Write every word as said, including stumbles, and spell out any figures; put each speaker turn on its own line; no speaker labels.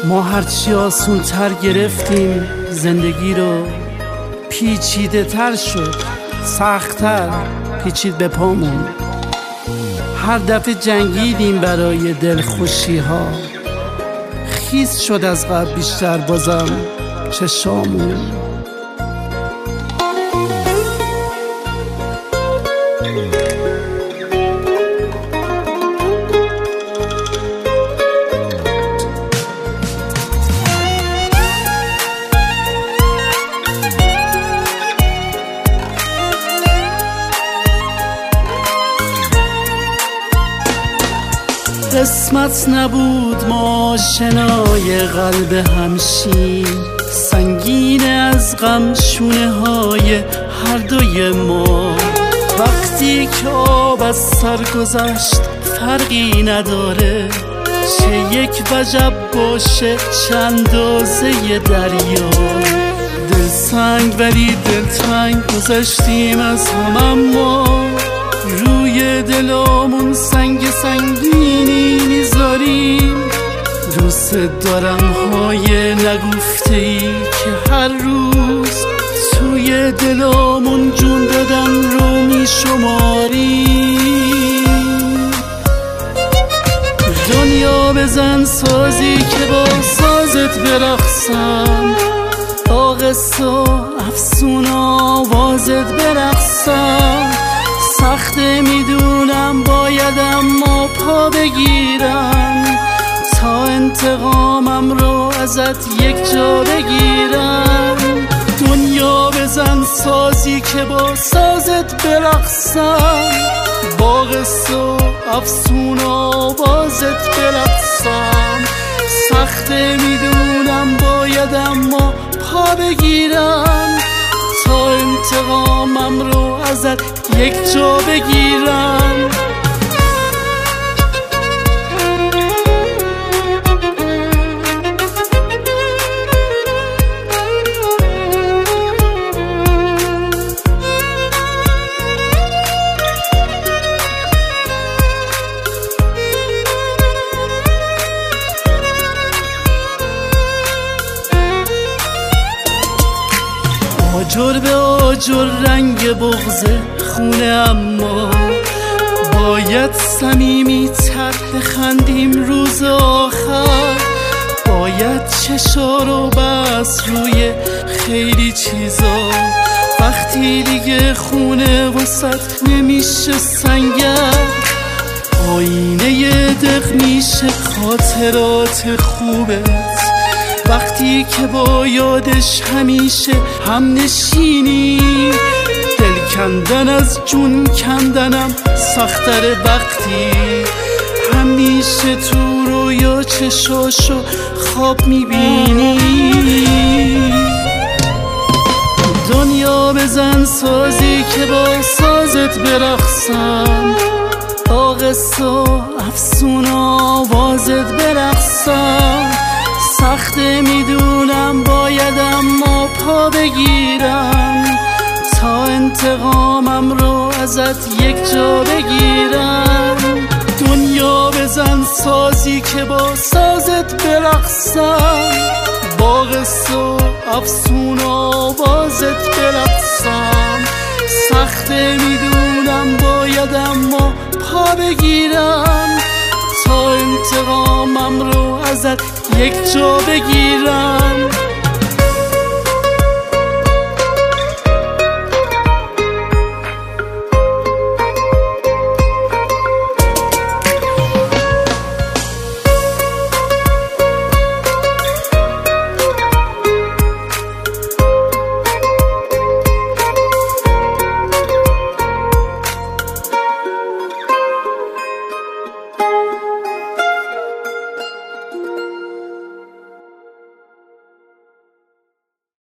ما هرچی آسون تر گرفتیم زندگی رو، پیچیده تر شد، سخت تر پیچید به پامون. هر دفعه جنگیدیم برای دلخوشی ها، خیس شد از قبل بیشتر بازم چشامون. قسمت نبود ما شنای قلب همشین، سنگین از غم شونه های هر دوی ما. وقتی که آب از سر گذشت فرقی نداره، چه یک وجب باشه چه اندازه دریا. دل سنگ ولی دل تنگ گذشتیم از هم، اما روی دلامون سنگ سنگینی میذاریم. دوست دارم های نگفته ای که هر روز توی دلامون جون دادن رو میشماریم. دنیا بزن سازی که با سازت برقصم، با قصه و افسون آوازت برقصم. سخته میدونم باید اما پا بگیرم، تا انتقامم رو ازت یک جا بگیرم. دنیا بزن سازی که با سازت برقصم، با قصه و افسون آوازت برقصم. سخته میدونم باید اما پا بگیرم، تا انتقامم رو ازت یک جا بگیرم. آجر به آجر رنگ بغض خونه، اما باید صمیمی تر بخندیم روز آخر. باید چشا رو بس روی خیلی چیزا، وقتی دیگه خونه وسط نمیشه سنگر. آینه دق میشه خاطرات خوبت، وقتی که با یادش همیشه هم نشینی. دل کندن از جون کندنم سختره، وقتی همیشه تو رویا چشاشو خواب میبینی. دنیا بزن سازی که با سازت برقصم، با قصه و افسون آوازت برقصم. سخته میدونم باید اما پا بگیرم، تا انتقامم رو ازت یک جا بگیرم. دنیا بزن سازی که با سازت برقصم، با قصه و افسون آوازت برقصم. سخته میدونم باید اما پا بگیرم، تا انتقامم رو ازت یک جا بگیرم.